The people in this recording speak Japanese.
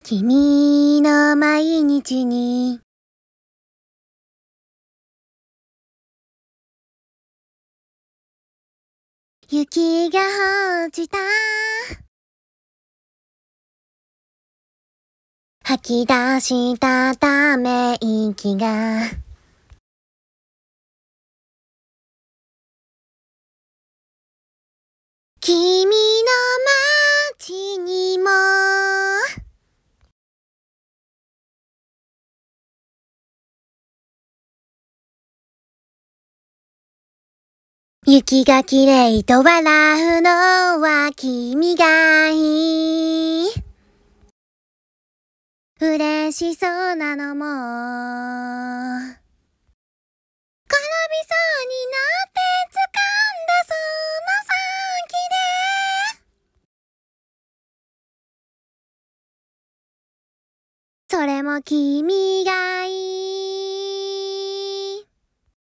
君の毎日に雪が落ちた。吐き出したため息が君の街にも雪が綺麗と笑うのは君がいい。嬉しそうなのも転びそうになって掴んだその先で、それも君がいい。